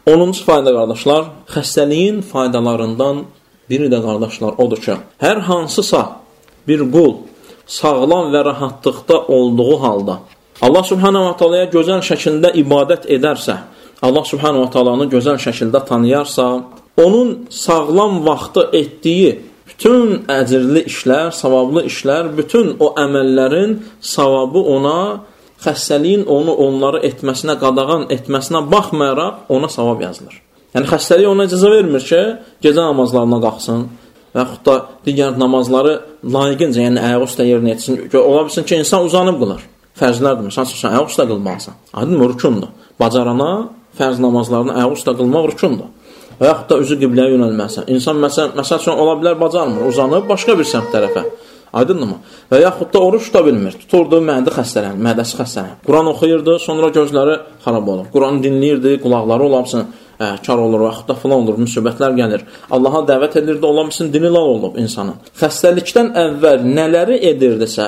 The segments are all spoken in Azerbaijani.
10-cu fayda qardaşlar, xəstəliyin faydalarından biri də qardaşlar odur ki, hər hansısa bir qul sağlam və rahatlıqda olduğu halda Allah subhanahu wa ta'alaya gözəl şəkildə ibadət edərsə, Allah subhanahu wa ta'alanı gözəl şəkildə tanıyarsa, onun sağlam vaxtı etdiyi bütün əcirli işlər, savablı işlər, bütün o əməllərin savabı ona, xəstəliyin onları etməsinə, qadağan etməsinə baxmayaraq ona savab yazılır. Yəni xəstəlik ona icazə vermir ki, gecə namazlarına qalxsın və yaxud da digər namazları layiqincə, yəni ayaq üstə yerinə etsin. Ola bilsin ki, insan uzanıb qılır. Fərzlərdir, sən ayaq üstə qılmalısan. Aydın mı? Rükundur. Bacarana fərz namazlarını ayaq üstə qılmaq rükundur. Və yaxud da üzü qibləyə yönəlməlisən. İnsan məsəl üçün ola bilər bacarmır, uzanıb başqa bir səmt tərəfə. Aydınmı? Və yaxud da oruç tuta bilmir. Tuturdu, mədəsi xəstələnir. Quran oxuyurdu, sonra gözləri xarab olur. Quranı dinləyirdi, qulaqları olamsın, kar olur, yaxud da filan olur, müsibətlər gəlir. Allaha dəvət edirdi, olamsın, dini lal olub insanın. Xəstəlikdən əvvəl nələri edirdisə,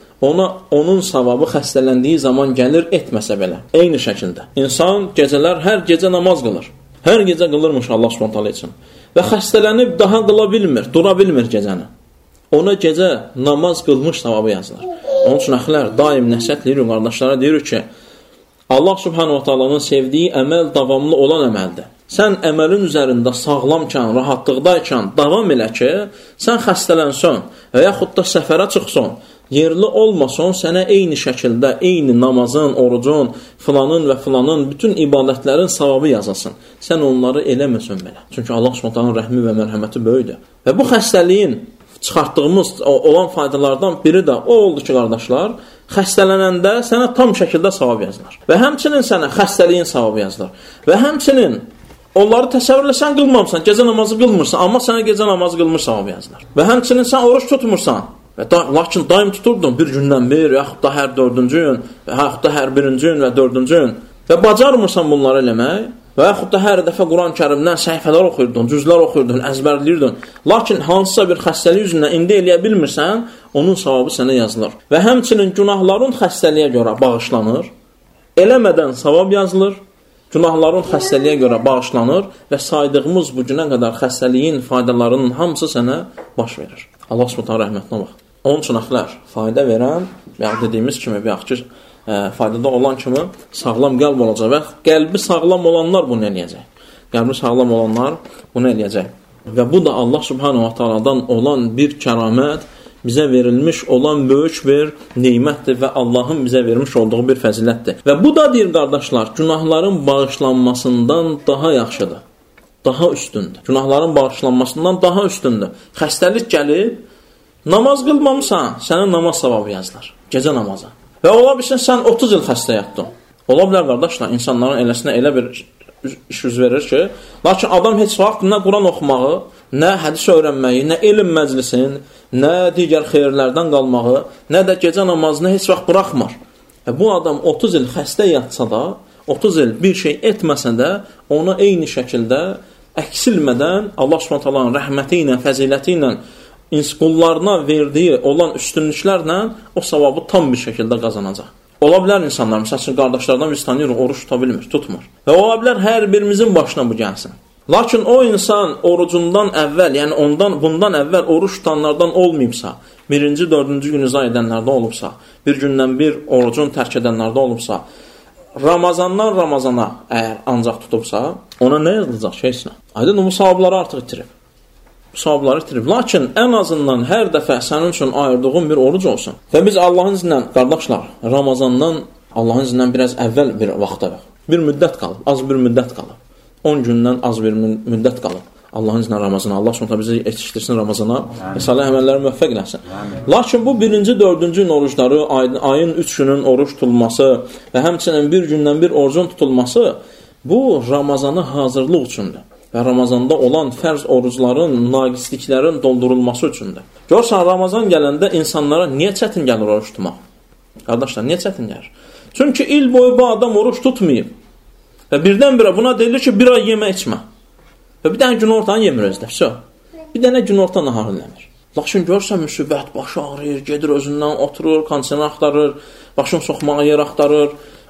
onun savabı xəstələndiyi zaman gəlir, etməsə belə. Eyni şəkildə. İnsan gecələr hər gecə namaz qılır. Hər gecə qılırmış Allah Subhanahu üçün. Və xəstələnib daha qıla bilmir, dura bilmir gecəni. Ona gecə namaz qılmış savabı yazılır. Onun üçün əxlər daim nəsihət edirik, qardaşlara deyirik ki, Allah Subhanahu Taala'nın sevdiyi əməl davamlı olan əməldir. Sən əməlin üzərində sağlamkən, rahatlıqdayken davam elə ki, sən xəstələnsən və yaxud da səfərə çıxsan, yerli olmasan, sənə eyni şəkildə, eyni namazın, orucun, filanın və filanın bütün ibadətlərin savabı yazasın. Sən onları eləməsən belə. Çünki Allah Subhanahu rəhmi və mərhəməti böyükdür. Və bu xəstəliyin çıxartdığımız olan faydalardan biri də o oldu ki, qardaşlar, xəstələnəndə sənə tam şəkildə savab yazılır. Və həmçinin sənə xəstəliyin savabı yazılır. Və həmçinin onları təsəvvürlə sən qılmamsan, gecə namazı qılmırsan, amma sənə gecə namazı qılmış savabı yazılır. Və həmçinin sən oruç tutmursan, lakin daim tuturdun bir gündən bir, yaxud da hər 4-cü gün, yaxud da hər 1-ci gün və 4-cü gün və bacarmırsan bunları eləmək və yaxud da hər dəfə Quran-Kərimdən səhifələr oxuyurdun, cüzlər oxuyurdun, əzbərləyirdin. Lakin hansısa bir xəstəlik üzündən indi eləyə bilmirsən, onun savabı sənə yazılır. Və həmçinin günahların xəstəliyə görə bağışlanır, eləmədən savab yazılır, günahların xəstəliyə görə bağışlanır və saydığımız bu günə qədər xəstəliyin faydalarının hamısı sənə baş verir. Allah Subhanahu rəhmətinə bax. Onun üçün əxlər, fayda verən və dediyimiz kimi bir axı faydada olan kimi sağlam qəlb olacaq və qəlbi sağlam olanlar bunu eləyəcək. Qəlbi sağlam olanlar bunu eləyəcək. Və bu da Allah Subhanahu Taala'dan olan bir kəramət, bizə verilmiş olan böyük bir neymətdir və Allahın bizə vermiş olduğu bir fəzilətdir. Və bu da deyir qardaşlar, günahların bağışlanmasından daha yaxşıdır. Daha üstündür. Günahların bağışlanmasından daha üstündür. Xəstəlik gəlib, namaz qılmamısan, sənə namaz savabı yazılır. Gecə namazı. Və ola bilsin, sən 30 il xəstə yatdın. Ola bilər qardaşlar, insanların eləsinə elə bir iş yüz verir ki, lakin adam heç vaxt nə Quran oxumağı, nə hədis öyrənməyi, nə elm məclisin, nə digər xeyirlərdən qalmağı, nə də gecə namazını heç vaxt buraxmır. Bu adam 30 il xəstə yatsa da, 30 il bir şey etməsə də, ona eyni şəkildə əksilmədən Allah Subhanahu rəhməti ilə, fəziləti ilə, qullarına verdiyi olan üstünlüklərlə o savabı tam bir şəkildə qazanacaq. Ola bilər insanlar, məsələn, qardaşlardan biz tanıyırıq, oruç tuta bilmir, tutmur. Və ola bilər hər birimizin başına bu gəlsin. Lakin o insan orucundan əvvəl, yəni bundan əvvəl oruç tutanlardan olmayıbsa, 1-ci, 4-cü günü izah edənlərdə olubsa, bir gündən bir orucun tərk edənlərdə olubsa, Ramazandan Ramazana əgər ancaq tutubsa, ona nə yazılacaq şeysinə? Aydın, bu savabları artıq itirib. Savabları itirib. Lakin ən azından hər dəfə sənin üçün ayırdığın bir oruc olsun. Və biz Allahın izindən, qardaşlar, Ramazandan Allahın izindən biraz əvvəl bir vaxta yox. Bir müddət qalıb, az bir müddət qalıb. 10 gündən az bir müddət qalıb. Allahın izindən Ramazana, Allah sonra bizi yetişdirsin Ramazana və salih əməlləri müvəffəq eləsin. Lakin bu 1-ci, 4-cü gün orucları, ayın 3 günün oruç tutulması və həmçinin bir gündən bir orucun tutulması, bu Ramazana hazırlıq üçündür. Və Ramazanda olan fərz orucların, naqisliklərin doldurulması üçündür. Görsən, Ramazan gələndə insanlara niyə çətin gəlir oruç tutmaq? Qardaşlar, niyə çətin gəlir? Çünki il boyu bu adam oruç tutmayıb. Və birdən-birə buna deyilir ki, bir ay yemə içmə. Və bir dənə gün ortanı yemir özdə. Bir dənə gün orta nahar eləmir. Lakin görsən, müsibət, başı ağrıyır, gedir özündən oturur, kondisioner axtarır, başını soxmağa yer axtarır,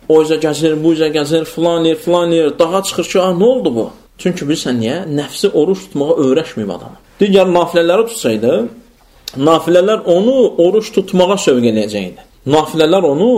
O üzə gəzir, bu üzə gəzir, filan yer, dağa çıxır ki, nə oldu bu? Çünki bilirsən niyə? Nəfsi oruç tutmağa öyrəşməyib adamı. Digər nafilələri tutsaydı, nafilələr onu oruç tutmağa sövq eləyəcəkdi. Nafilələr onu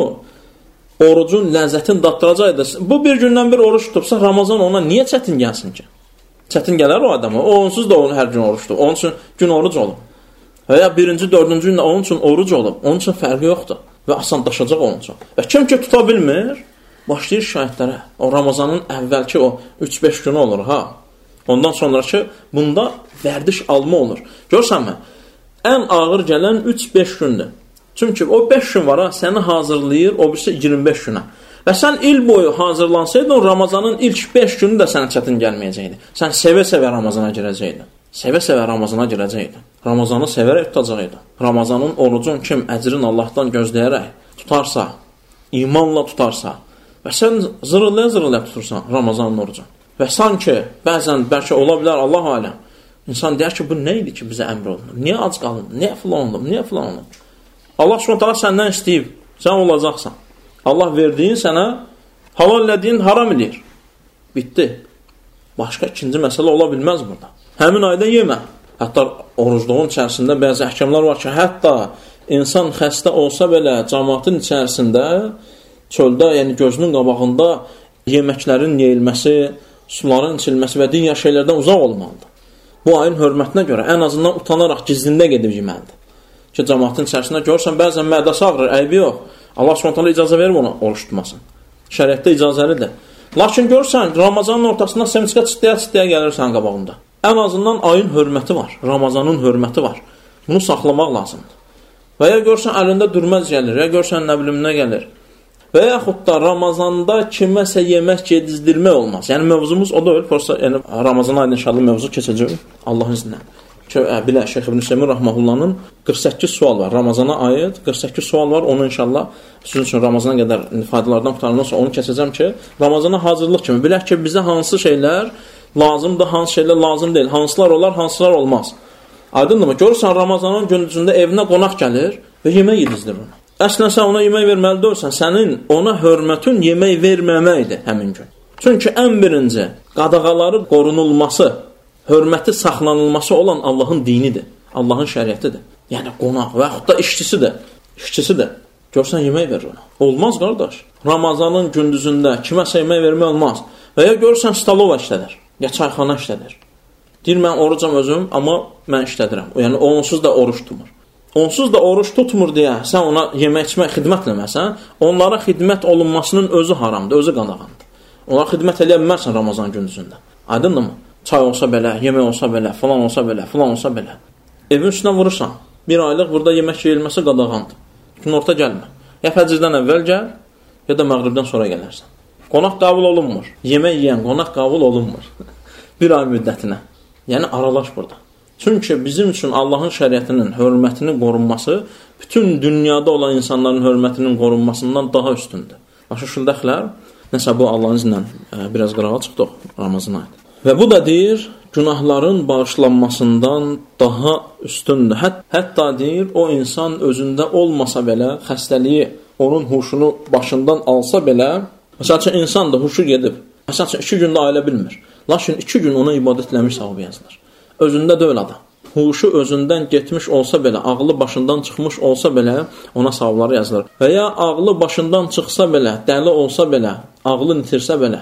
orucun ləzzətini daddıracaqdı. Bu bir gündən bir oruç tutubsa, Ramazan ona niyə çətin gəlsin ki? Çətin gələr o adama. O onsuz da onu hər gün oruç tutub. Onun üçün gün oruc olub. Və ya birinci, dördüncü gündə onun üçün oruc olub. Onun üçün fərqi yoxdur. Və asandaşacaq onun üçün. Və kim ki tuta bilmir, başlayır şahidlərə. O Ramazanın əvvəlki o 3-5 günü olur, ha. Ondan sonraki bunda vərdiş alma olur. Görsənmə, ən ağır gələn 3-5 gündür. Çünki o 5 gün var, ha, səni hazırlayır, o birisi 25 günə. Və sən il boyu hazırlansaydın, Ramazanın ilk 5 günü də sənə çətin gəlməyəcəkdi. Sən sevə-sevə Ramazana girəcəkdin. Sevə-sevə Ramazana girəcəkdin. Ramazanı sevərək tutacaqydın. Ramazanın orucun kim əcrin Allahdan gözləyərək tutarsa, imanla tutarsa və sən zırılaya-zırılaya tutursan Ramazanın orucun. Və sanki bəzən bəlkə ola bilər Allah aləm. İnsan deyər ki, bu nə idi ki bizə əmr olunur? Niyə ac qalındı? Niyə filan olundu? Niyə filan olundu? Allah Subhanahu səndən istəyib, sən olacaqsan. Allah verdiyin sənə halal elədiyin haram eləyir. Bitdi. Başqa ikinci məsələ ola bilməz burada. Həmin ayda yemə. Hətta orucluğun içərisində bəzi əhkamlar var ki, hətta insan xəstə olsa belə cəmaatın içərisində, çöldə, yəni gözünün qabağında yeməklərin yeyilməsi, suların içilməsi və digər şeylərdən uzaq olmalıdır. Bu ayın hörmətinə görə ən azından utanaraq gizlində gedib yeməlidir. Ki, cəmaatın içərisində görürsən, bəzən mədəsi ağrır, əybi yox. Allah Subhanahu icazə verir ona oruç tutmasın. Şəriətdə icazəlidir. Lakin görürsən, Ramazanın ortasında semçika çıtdaya gəlirsən qabağında. Ən azından ayın hörməti var, Ramazanın hörməti var. Bunu saxlamaq lazımdır. Və ya görürsən, əlində dürməz gəlir, ya görürsən, nə bilim, nə gəlir. Və yaxud da Ramazanda kiməsə yemək gedizdirmək olmaz. Yəni, mövzumuz o da öyle. Yəni, Ramazan ayında inşallah mövzu keçəcək. Allahın izinlə. Bilə, Şeyx İbn Hüseymin Rahmahullah'ın 48 sual var. Ramazana aid 48 sual var. Onu inşallah sizin üçün Ramazana qədər faydalardan qurtarandan sonra onu keçəcəm ki, Ramazana hazırlıq kimi. Bilək ki, bizə hansı şeylər lazımdır, hansı şeylər lazım deyil. Hansılar olar, hansılar olmaz. Aydındır mı? Görürsən, Ramazanın gündüzündə evinə qonaq gəlir və yemək yedizdir ona. Əslən, sən ona yemək verməli deyilsən, sənin ona hörmətin yemək verməməkdir həmin gün. Çünki ən birinci qadağaları qorunulması, hörməti saxlanılması olan Allahın dinidir, Allahın şəriətidir. Yəni, qonaq və yaxud da işçisidir. Görsən, yemək verir ona. Olmaz, qardaş. Ramazanın gündüzündə kiməsə yemək vermək olmaz. Və ya görürsən, stalova işlədir, ya çayxana işlədir. Deyir, mən orucam özüm, amma mən işlədirəm. Yəni, onsuz da oruç tutmur. Onsuz da oruç tutmur deyə sən ona yemək içmək, xidmət eləməsən, onlara xidmət olunmasının özü haramdır, özü qadağandır. Onlara xidmət eləyə bilmərsən Ramazan gündüzündə. Aydındır mı? Çay olsa belə, yemək olsa belə, filan olsa belə, filan olsa belə. Evin üstünə vurursan, bir aylıq burada yemək yeyilməsi qadağandır. Günorta gəlmə. Ya fəcrdən əvvəl gəl, ya da məğribdən sonra gələrsən. Qonaq qəbul olunmur. Yemək yeyən qonaq qəbul olunmur. Bir ay müddətinə. Yəni, aralaş burada. Çünki bizim üçün Allahın şəriətinin hörmətinin qorunması bütün dünyada olan insanların hörmətinin qorunmasından daha üstündür. Başa şüldəxlər, nəsə bu Allahın izinlə biraz qırağa çıxdıq Ramazan ayında. Və bu da deyir, günahların bağışlanmasından daha üstündür. Hətta deyir, o insan özündə olmasa belə, xəstəliyi onun huşunu başından alsa belə, məsəl üçün insan da huşu gedib, məsəl üçün 2 gündə ailə bilmir. Lakin 2 gün ona ibadət eləmiş savabı yazılır. Özündə deyil adam. Huşu özündən getmiş olsa belə, ağlı başından çıxmış olsa belə, ona savabları yazılır. Və ya ağlı başından çıxsa belə, dəli olsa belə, ağlı itirsə belə,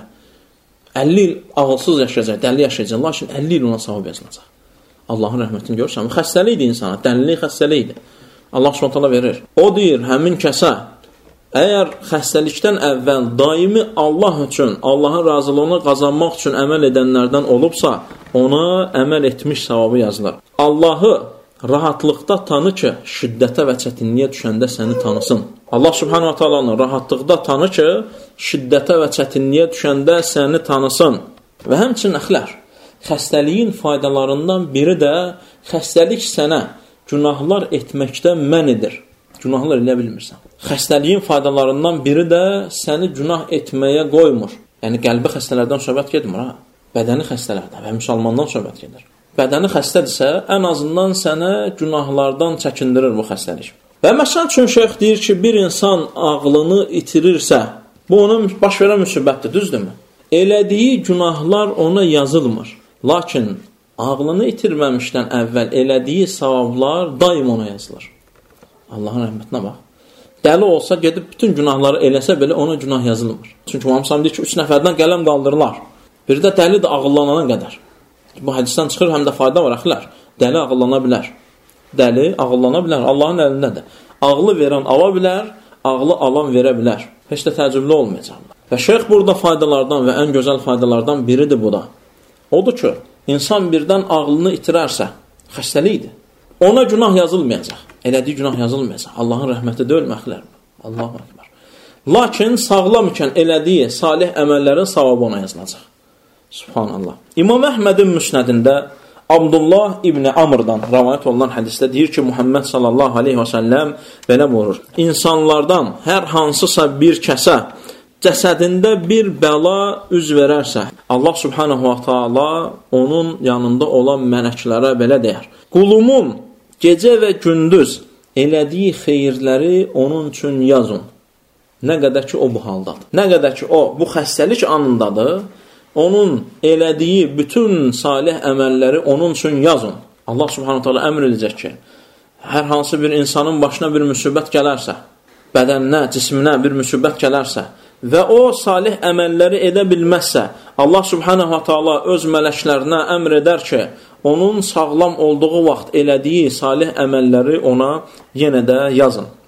50 il ağılsız yaşayacaq, dəli yaşayacaq, lakin 50 il ona savab yazılacaq. Allahın rəhmətini görürsən, xəstəlik idi insana, dəlilik xəstəlik idi. Allah Subhanahu verir. O deyir, həmin kəsə, əgər xəstəlikdən əvvəl daimi Allah üçün, Allahın razılığını qazanmaq üçün əməl edənlərdən olubsa, ona əməl etmiş savabı yazılır. Allahı rahatlıqda tanı ki, şiddətə və çətinliyə düşəndə səni tanısın. Allah Subhanahu Taala'nı rahatlıqda tanı ki, şiddətə və çətinliyə düşəndə səni tanısın. Və həmçinin əxlər, xəstəliyin faydalarından biri də xəstəlik sənə günahlar etməkdən mən edir. Günahlar elə bilmirsən. Xəstəliyin faydalarından biri də səni günah etməyə qoymur. Yəni, qəlbi xəstələrdən söhbət getmir, ha? Bədəni xəstələrdən və müsəlmandan söhbət gedir. Bədəni xəstədirsə, ən azından sənə günahlardan çəkindirir bu xəstəlik. Və məsəl üçün şeyx deyir ki, bir insan ağlını itirirsə, Bu onun baş verən müsibətdir, düzdürmü? Elədiyi günahlar ona yazılmır. Lakin ağlını itirməmişdən əvvəl elədiyi savablar daim ona yazılır. Allahın rəhmətinə bax. Dəli olsa gedib bütün günahları eləsə belə ona günah yazılmır. Çünki Muhammed sallallahu deyir ki, 3 nəfərdən qələm qaldırırlar. Biri də dəli də ağıllanana qədər. Bu hədisdən çıxır, həm də fayda var axılar. Dəli ağıllana bilər. Dəli ağıllana bilər. Allahın əlindədir. Ağlı verən ala bilər, ağlı alan verə bilər. Heç də təəccüblü olmayacaqlar. Və şeyx burada faydalardan və ən gözəl faydalardan biridir bu da. Odur ki, insan birdən ağlını itirərsə, xəstəlikdir. Ona günah yazılmayacaq. Elədiyi günah yazılmayacaq. Allahın rəhməti deyil məxlər. Allahu Ekber. Lakin sağlam ikən elədiyi salih əməllərin savabı ona yazılacaq. Subhanallah. İmam Əhmədin müsnədində Abdullah İbni Amr'dan rəvayət olunan hədisdə deyir ki, Muhammed sallallahu aleyhi və səlləm belə buyurur. İnsanlardan hər hansısa bir kəsə cəsədində bir bəla üz verərsə, Allah subhanahu wa ta'ala onun yanında olan mələklərə belə deyər. Qulumun gecə və gündüz elədiyi xeyirləri onun üçün yazın. Nə qədər ki, o bu haldadır. Nə qədər ki, o bu xəstəlik anındadır, onun elədiyi bütün salih əməlləri onun üçün yazın. Allah subhanahu ta'ala əmr edəcək ki, hər hansı bir insanın başına bir müsibət gələrsə, bədəninə, cisminə bir müsibət gələrsə və o salih əməlləri edə bilməzsə, Allah subhanahu ta'ala öz mələklərinə əmr edər ki, onun sağlam olduğu vaxt elədiyi salih əməlləri ona yenə də yazın.